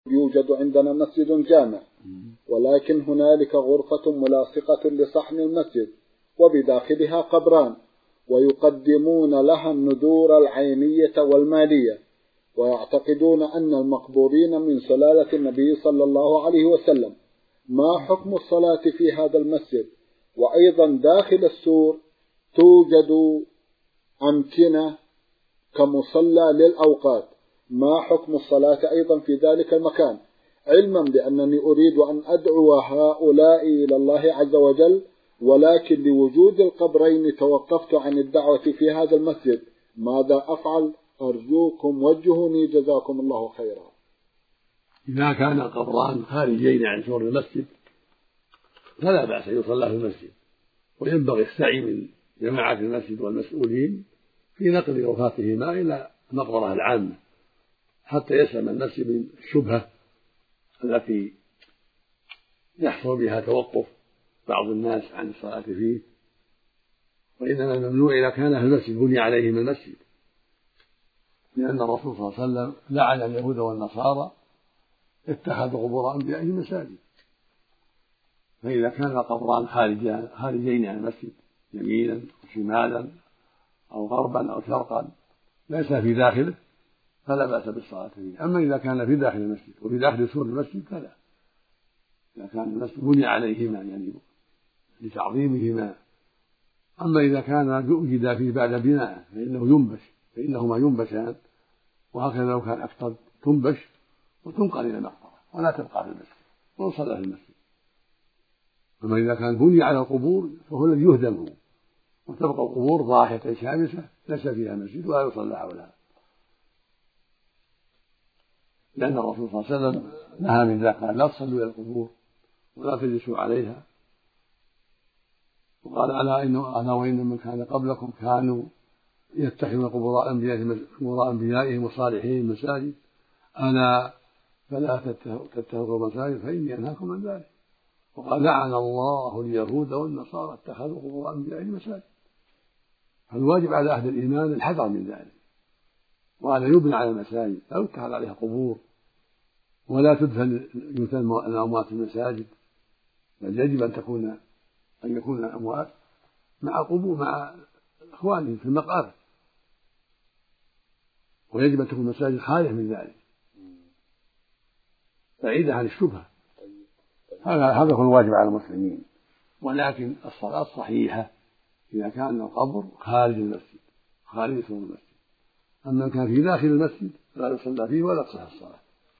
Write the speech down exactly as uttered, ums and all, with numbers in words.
يوجد عندنا مسجد جامع، ولكن هنالك غرفة ملاصقة لصحن المسجد وبداخلها قبران، ويقدمون لها النذور العينية والمالية، ويعتقدون أن المقبورين من سلالة النبي صلى الله عليه وسلم. ما حكم الصلاة في هذا المسجد؟ وأيضا داخل السور توجد أمكنة كمصلى للأوقات، ما حكم الصلاة أيضا في ذلك المكان؟ علما بأنني أريد أن أدعو هؤلاء إلى الله عز وجل، ولكن لوجود القبرين توقفت عن الدعوة في هذا المسجد، ماذا أفعل؟ أرجوكم وجهوني جزاكم الله خيرا. إذا كان القبران خارجين عن سور المسجد فلا بأس أن يصلى في المسجد، وينبغي السعي من جماعة المسجد والمسؤولين في نقل رفاتهما إلى المقبرة العامة حتى يسلم المسجد من الشبهة التي يحصل بها توقف بعض الناس عن الصلاة فيه. وإنما الممنوع إذا كان في المسجد بني عليهم المسجد، لأن الرسول صلى الله عليه وسلم لعن اليهود والنصارى اتخذوا قبور أنبيائهم مساجد. فإذا كان القبران خارجين عن المسجد يمينا وشمالا أو غربا أو شرقا ليس في داخله فلا بأس بالصلاة فيه. أما إذا كان في داخل المسجد وفي داخل سور المسجد فلا، إذا كان المسجد بني عليهما يعني لتعظيمهما. أما إذا كان وجد فيه بعد بناء فإنه ينبش، فإنهما ينبشان، وهكذا لو كان أكثر تنبش وتنقل إلى المقبرة ولا تبقى في المسجد ويصلى في المسجد. أما إذا كان بني على القبور فهو الذي يهدم، وتبقى القبور ضاحية شامسة ليس فيها مسجد ولا يصلى حولها، لأن الرسول صلى الله عليه وسلم نهى من ذلك، قال لا تصلوا إلى القبور ولا تجلسوا عليها، وقال ألا أنا وإن من كان قبلكم كانوا يتخذون قبور أنبيائهم وصالحين مساجد ألا فلا تتخذوا مساجد فإني أنهاكم عن ذلك. وقال لعن الله اليهود والنصارى اتخذوا قبور أنبيائهم مساجد. فالواجب على أهل الإيمان الحذر من ذلك، وأن يبنى على المساجد لا يتخذ عليها قبور ولا تدفن الأموات في المساجد، بل يجب أن تكون أن يكون الأموات مع قبور مع إخوانهم في المقابر، ويجب أن تكون المساجد خالية من ذلك بعيدة عن الشبهة. هذا هذا هو الواجب على المسلمين. ولكن الصلاة صحيحة إذا كان القبر خارج المسجد خارج سور المسجد. أما كان في داخل المسجد لا يصلى فيه ولا تصح الصلاة.